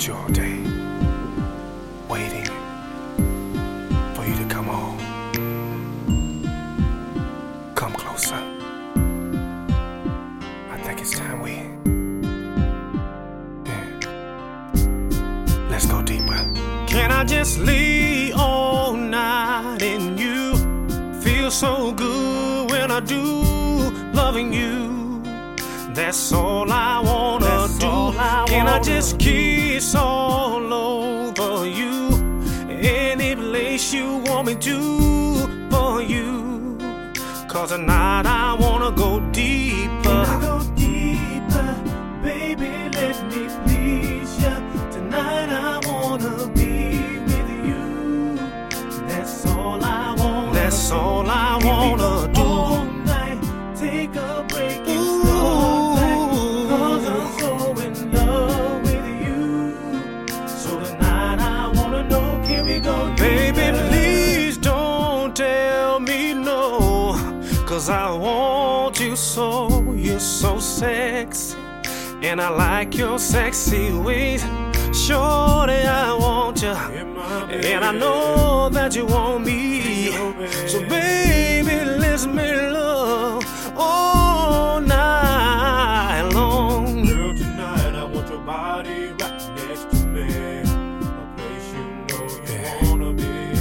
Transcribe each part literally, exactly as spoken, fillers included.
at you all day, waiting for you to come home. Come closer. I think it's time we, yeah. Let's go deeper. Can I just lay all night in you? Feel so good when I do, loving you. That's all I wanna That's do. I Can wanna I just kiss all over you? Any place you want me to for you. Cause tonight I wanna go deeper. Can I go deeper? Baby, let me please ya. Tonight I wanna be with you. That's all I wanna That's do. all I wanna do. All night, take a break and start back. Cause I'm so in love with you. So tonight I wanna know, can we go deeper? Baby, please don't tell me no. Cause I want you so, you're so sexy. And I like your sexy ways. Shorty, I want you. And I know that you want me. So baby, let's make love all night long. Girl, tonight I want your body right next to me. A place you know you wanna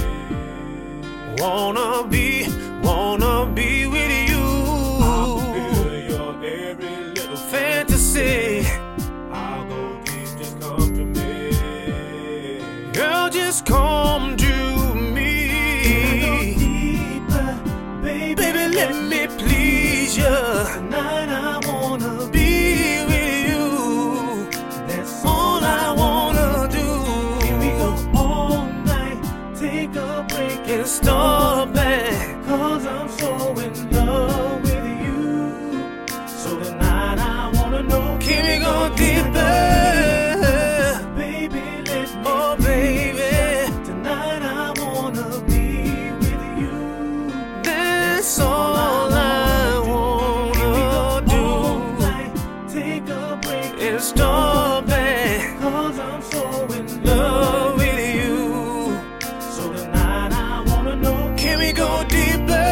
be. Wanna be, wanna be with you. I feel your every little Fantasy. I'll go deep, just come to me. Girl, just come to me. Deeper, baby, Baby, let me please you. tonight I wanna be. Be with you. That's All I wanna do. Can we go all night, take a break And start back. Cause I'm so in love with you. So tonight I wanna know, Can we go deeper? baby, let me Oh, baby. tonight I wanna be with you. That's all I wanna All do. night, take a break And start back. Cause I'm so in Love with you. So tonight I wanna know, Can we go deeper?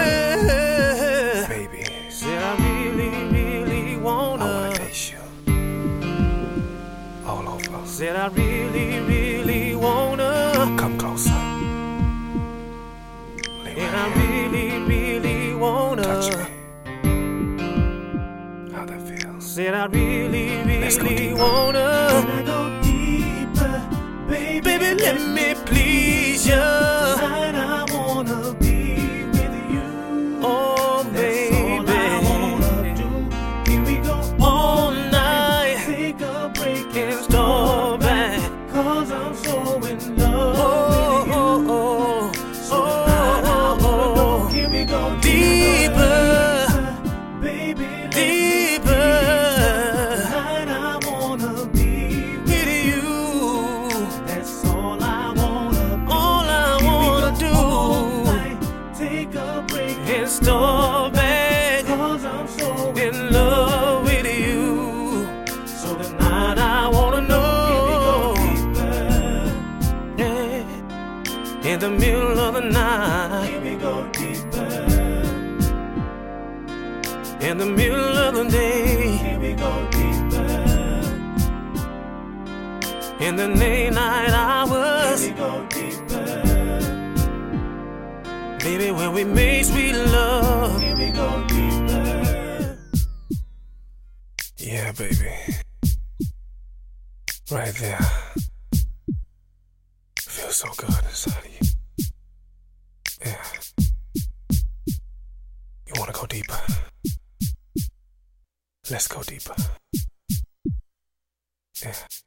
Baby, Said I really, really I wanna wanna. taste you all over. Said I really, really wanna. Come closer. Lay And right I here. really, really wanna. Touch me. How that feels? Said I really, Let's go really deeper. wanna. can I go deeper? Baby, Baby, let me please you. tonight I wanna be with you. Oh, That's all I baby. wanna do. Can we go All night. take a break And start back. Cause I'm so in love Oh, with you. oh, oh. So tonight I wanna know, Oh, can we go deeper. Baby, Deeper. tonight I wanna be with With you. That's all I wanna do. All I wanna All do. night, take a break And start back. Cause I'm so In love with you. So tonight I wanna know. deeper. Yeah. In the middle of the night. Can we go deeper? In the middle of the day. Can we go deeper? In the late night Can hours. we go deeper? Baby, when we make sweet love. Can we go deeper? Yeah, baby. Right there. Feels so good inside of you. Yeah. You wanna go deeper? Let's go deeper. Yeah.